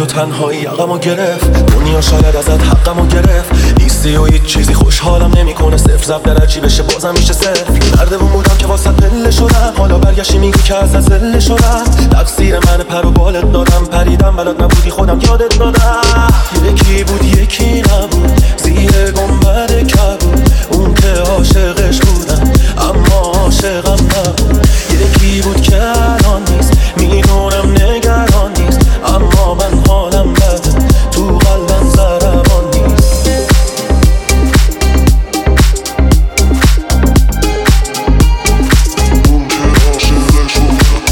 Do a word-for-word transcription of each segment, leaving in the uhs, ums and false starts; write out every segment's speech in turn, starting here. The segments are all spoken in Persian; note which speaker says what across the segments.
Speaker 1: تنهایی یقمو گرفت، دنیا شاید ازت حقمو گرفت. نیستی و هیچ چیزی خوشحالم نمیکنه، صفر ضرب در چی بشه بازم میشه صفر. نردمون بودم که واسه پله شدم، حالا برگشتی میگی که از زله شدم. تقصیر من پر و بالت دادم، پریدم بلد نبودی خودم یادت دادم. یکی بود یکی نبود، زیر گنبد کبود، اون که عاشقش بودم اما عاشقم نبود. یکی بود که الان نیست، میدونم نگران نیست، اما من حالم بده، تو قلبم ضربان نیست. اون که عاشقش بودم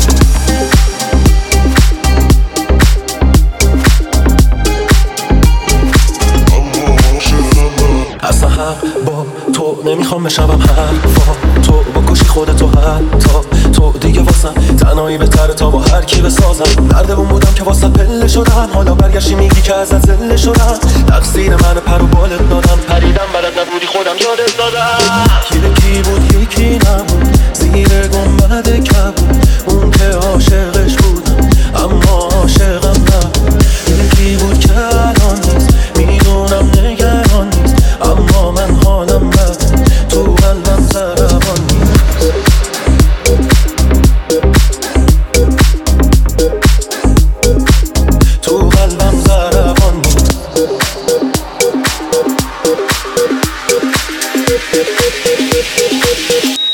Speaker 1: اما عاشقم نبود. اصلا حق با تو نمیخوام بشنوم حرفا تو، بکشی خودتو حتی تو دیگه واسم تنهایی بهتره تا با هر کی بسازم. نردمون بودم که واسه پله شدم، حالا برگشتی میگی که ازت زله شدم. تقصیر من پر و بالت دادم، پریدم بلد نبودی خودم یادت دادم. یکی بود یکی نبود، زیر گنبد کبود، اون که عاشقش بودم اما عاشقم نبود. یکی بود که الان نیست، میدونم نگران نیست، اما من حالم بده، تو قلبم ضربان نیست. تو قلبم ضربان نیست.